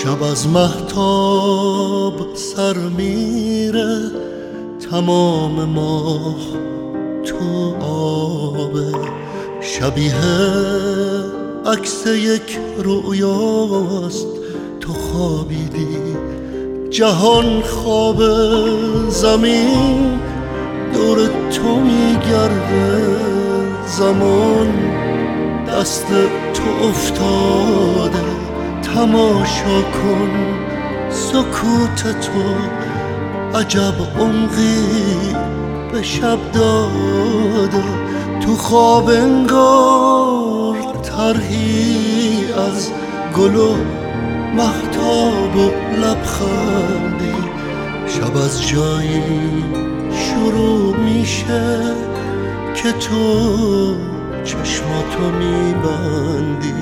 شب از مهتاب سر میره، تمام ماه تو آبه، شبیه عکس یک رویاست. تو خوابیدی جهان خواب، زمین دور تو میگرده، زمان دست تو افتاده. تماشا کن سکوت تو، عجب عمقی به شب داده. تو خواب انگار طرحی از گل و مهتاب و لبخندی. شب از جایی شروع میشه که تو چشماتو میبندی.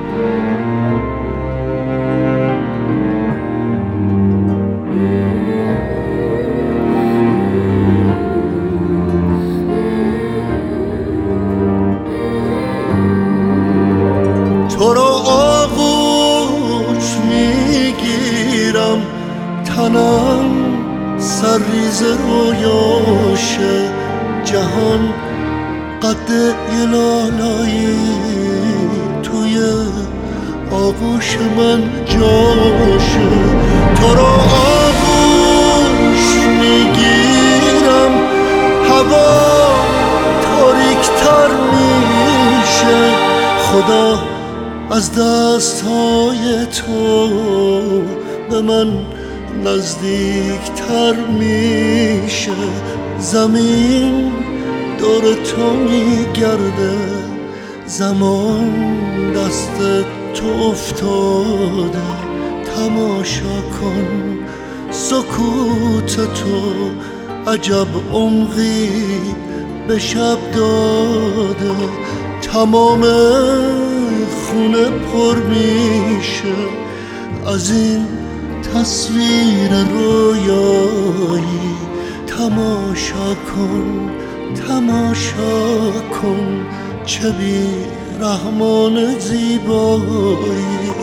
تو رو آغوش میگیرم، تنم سرریز رویاشه، جهان قد یه لالایی توی آغوش من جاشه. تو رو آغوش میگیرم، هوا تاریکتر میشه، خدا از دستهای تو به من نزدیکتر میشه. زمین دور تو میگرده، زمان دست تو افتاده. تماشا کن سکوت تو، عجب عمقی به شب داده. تمام خونه پر میشه از این تصویر رویایی. تماشا کن تماشا کن چه بی رحمان زیبایی.